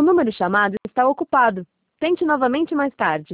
número chamado está ocupado. Tente novamente mais tarde.